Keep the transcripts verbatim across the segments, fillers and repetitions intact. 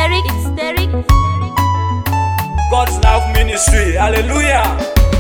Derek, it's Derek. God's Love Ministry, hallelujah.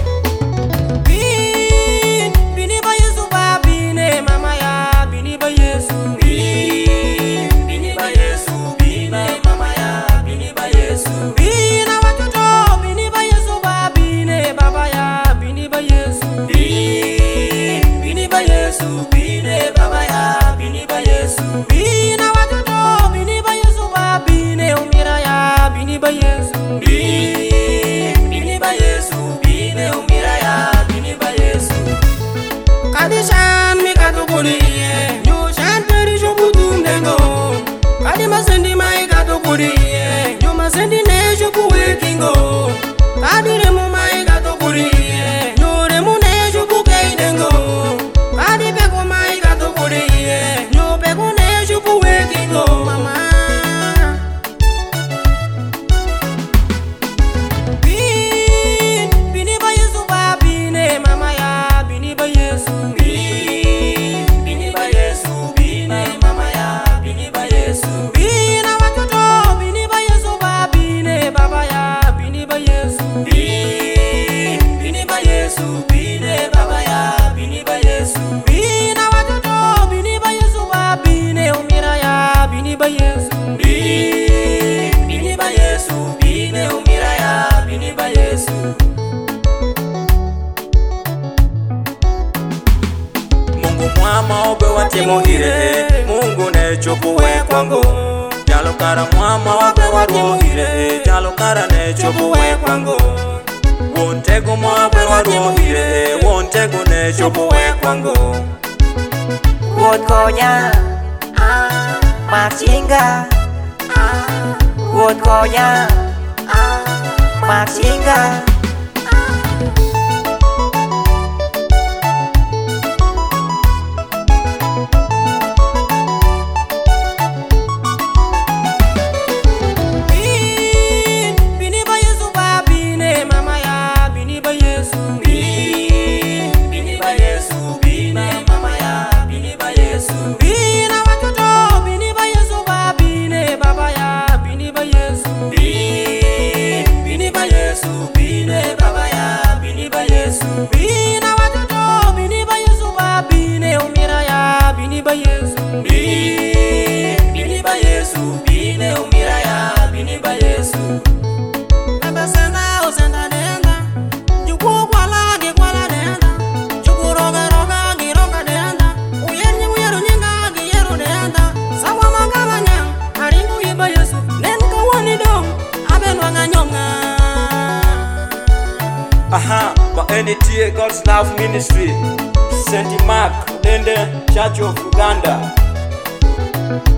Kadishan mi katokuri ye, nyo shanteri shobutu ndengo. Kadi masendi mai katokuri ye, nyo masendi ne shobu wekingo. Kadi remu mai katokuri ye, nyo remu ne shobu kei dengo. Kadi peko mai katokuri ye, nyo peko ne shobu wekingo mama. Bin, bini ba Yesu ba bine mama ya, bini ba Yesu. Mungu mwama obe watimo hire, Mungu ne chopu we kwangu. Jalo kara mwama obe waro hire, jalo kara ne chopu we kwangu. Wontego mwabe waro hire, wontego ne chopu we kwangu. Wot konya, ah, machinga, ah, wot konya, ah, machinga. Aha, ma N T A God's Love Ministry, Saint Mark, Dende, Church of Uganda.